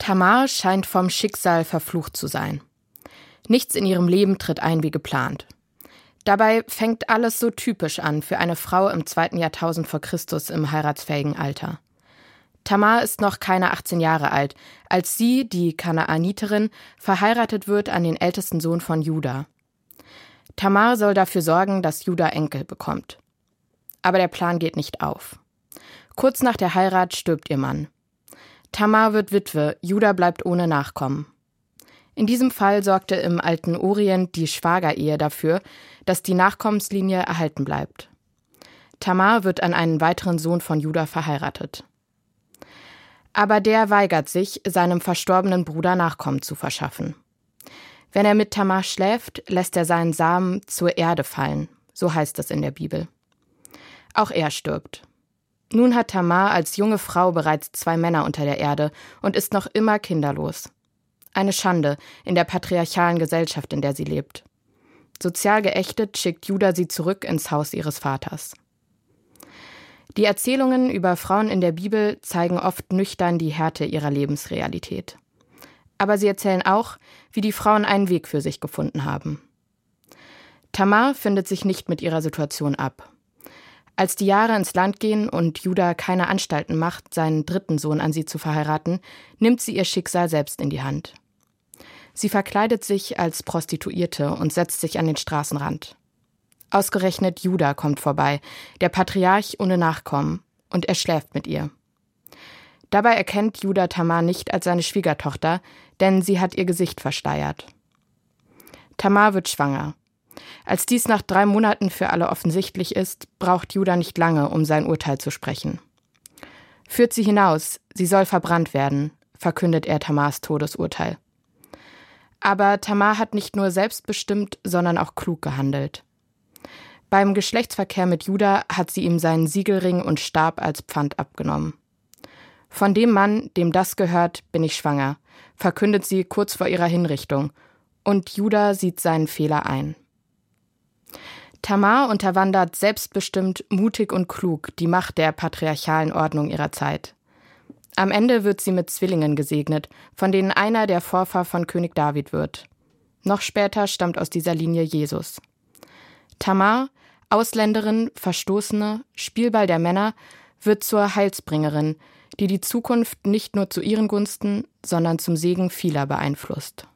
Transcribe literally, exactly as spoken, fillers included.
Tamar scheint vom Schicksal verflucht zu sein. Nichts in ihrem Leben tritt ein wie geplant. Dabei fängt alles so typisch an für eine Frau im zweiten Jahrtausend vor Christus im heiratsfähigen Alter. Tamar ist noch keine achtzehn Jahre alt, als sie, die Kanaaniterin, verheiratet wird an den ältesten Sohn von Juda. Tamar soll dafür sorgen, dass Juda Enkel bekommt. Aber der Plan geht nicht auf. Kurz nach der Heirat stirbt ihr Mann. Tamar wird Witwe, Juda bleibt ohne Nachkommen. In diesem Fall sorgte im alten Orient die Schwagerehe dafür, dass die Nachkommenslinie erhalten bleibt. Tamar wird an einen weiteren Sohn von Juda verheiratet. Aber der weigert sich, seinem verstorbenen Bruder Nachkommen zu verschaffen. Wenn er mit Tamar schläft, lässt er seinen Samen zur Erde fallen, so heißt es in der Bibel. Auch er stirbt. Nun hat Tamar als junge Frau bereits zwei Männer unter der Erde und ist noch immer kinderlos. Eine Schande in der patriarchalen Gesellschaft, in der sie lebt. Sozial geächtet schickt Juda sie zurück ins Haus ihres Vaters. Die Erzählungen über Frauen in der Bibel zeigen oft nüchtern die Härte ihrer Lebensrealität. Aber sie erzählen auch, wie die Frauen einen Weg für sich gefunden haben. Tamar findet sich nicht mit ihrer Situation ab. Als die Jahre ins Land gehen und Juda keine Anstalten macht, seinen dritten Sohn an sie zu verheiraten, nimmt sie ihr Schicksal selbst in die Hand. Sie verkleidet sich als Prostituierte und setzt sich an den Straßenrand. Ausgerechnet Juda kommt vorbei, der Patriarch ohne Nachkommen, und er schläft mit ihr. Dabei erkennt Juda Tamar nicht als seine Schwiegertochter, denn sie hat ihr Gesicht verschleiert. Tamar wird schwanger. Als dies nach drei Monaten für alle offensichtlich ist, braucht Juda nicht lange, um sein Urteil zu sprechen. Führt sie hinaus, sie soll verbrannt werden, verkündet er Tamars Todesurteil. Aber Tamar hat nicht nur selbstbestimmt, sondern auch klug gehandelt. Beim Geschlechtsverkehr mit Juda hat sie ihm seinen Siegelring und Stab als Pfand abgenommen. Von dem Mann, dem das gehört, bin ich schwanger, verkündet sie kurz vor ihrer Hinrichtung, und Juda sieht seinen Fehler ein. Tamar unterwandert selbstbestimmt, mutig und klug die Macht der patriarchalen Ordnung ihrer Zeit. Am Ende wird sie mit Zwillingen gesegnet, von denen einer der Vorfahr von König David wird. Noch später stammt aus dieser Linie Jesus. Tamar, Ausländerin, Verstoßene, Spielball der Männer, wird zur Heilsbringerin, die die Zukunft nicht nur zu ihren Gunsten, sondern zum Segen vieler beeinflusst.